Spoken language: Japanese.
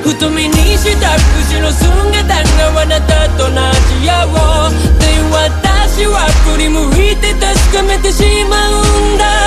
太めにした串の寸がたがあなたと同じやをで私は振り向いて確かめてしまうんだ